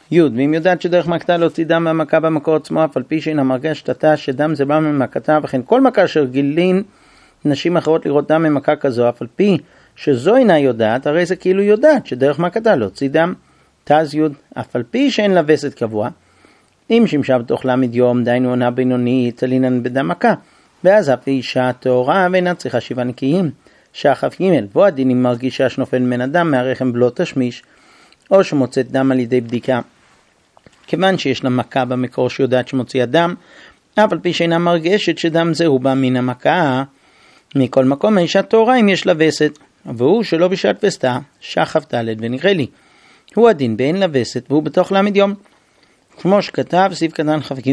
י' ואם יודעת שדרך מכתה להוציא דם מהמכה במקור עצמו, אף על פי שאינה מרגשת עתה שדם זה בא ממכתה, וכן כל מכה אשר גילין נשים אחרות לראות דם ממכה כזו, אף על פי שזו אינה יודעת, הרי זה כאילו יודעת שדרך מכתה להוציא דם. תז י' אף על פי שאין לה וסת קבוע, אם שימשה בתוך למד יום, דיינו עונה בינונית, תלינן בדם מכה, ואז אף אישה טהורה ואינה צריכה 7 נקיים. שחף ג' בו הדין אם מרגישה שנופל מן הדם מהרחם בלא תשמיש, או שמוצאת דם על ידי בדיקה, כיוון שיש לה מכה במקור שיודעת שמוציאה דם, אף על פי שאינה מרגשת שדם זה הוא בא מן המכה. מכל מקום האישה טהורה אם יש לה וסת, והוא שלא בשעת וסתה, שחף ד' ונראה לי הוא הדין באין לה וסת והוא בתוך למד יום, כמו שכתב סעיף קטן כ"ג.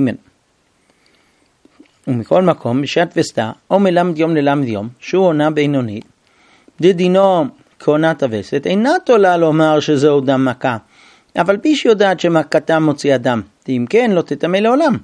ומכל מקום בשעת וסתה או מלמד יום ללמד יום שהוא עונה בינונית, דדינו כעונת הווסת אינה תולה לומר שזהו דם מכה, אבל פי שיודעת שמכתה מוציאה דם, אם כן לא תטמא לעולם.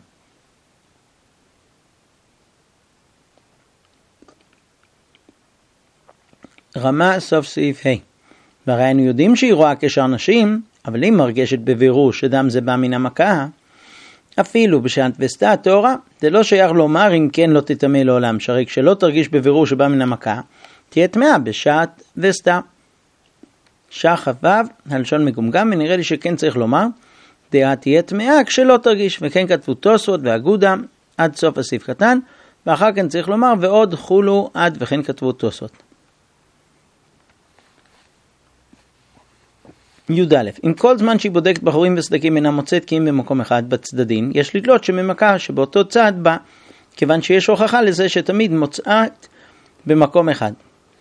רמה סוף סעיף ה'. והרי אנו יודעים שהיא רואה קשר נשים, אבל אם מרגשת בבירור שדם זה בא מן המכה, אפילו בשעת וסתה טהורה, זה לא שייך לומר אם כן לא תטמא לעולם, שהרי כשלא תרגיש בבירור שבא מן המכה, תהיה טמאה בשעת וסתה. שחף ו' הלשון מגומגם, ונראה לי שכן צריך לומר, דעה תהיה טמאה כשלא תרגיש, וכן כתבו תוספות ואגודה עד סוף הסעיף קטן, ואחר כן צריך לומר ועוד חולו עד וכן כתבו תוספות. י"א אם כל זמן שהיא בודקת בחורים וסדקים אינה מוצאת כי אם במקום אחד בצדדים, יש לדלות שממכה שבאותו צד בא, כיוון שיש הוכחה לזה שתמיד מוצאת במקום אחד.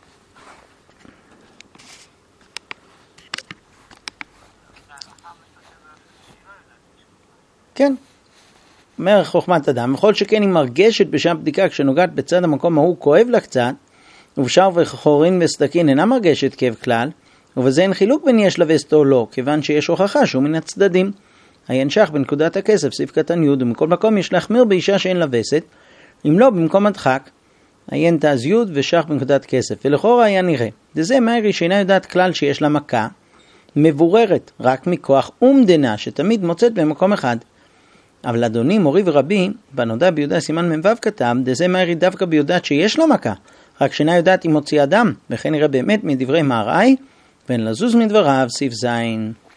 כן, אומר חוכמת אדם, וכל שכן היא מרגשת בשם בדיקה כשנוגעת בצד המקום ההוא כואב לה קצת, ובשאר וחורים וסדקים אינה מרגשת כאב כלל, ובזה אין חילוק בין יש לה וסת או לא, כיוון שיש הוכחה שהוא מן הצדדים. הינשך בנקודת הכסף, סעיף קטן י' ומכל מקום יש להחמיר באישה שאין לה וסת, אם לא במקום הדחק, עיין תז י' ושך בנקודת כסף, ולכאורה היה נראה. דזה מהרי שאינה יודעת כלל שיש לה מכה, מבוררת רק מכוח אומדנה שתמיד מוצאת במקום אחד. אבל אדוני מורי ורבי, בנודע ביהודה סימן מ"ו כתב, דזה מהרי דווקא ביודעת שיש לה מכה, רק שאינה יודעת אם מוציאה דם, וכן נראה באמת מדברי מהר"י, ואין לזוז מדבריו סעיף זין.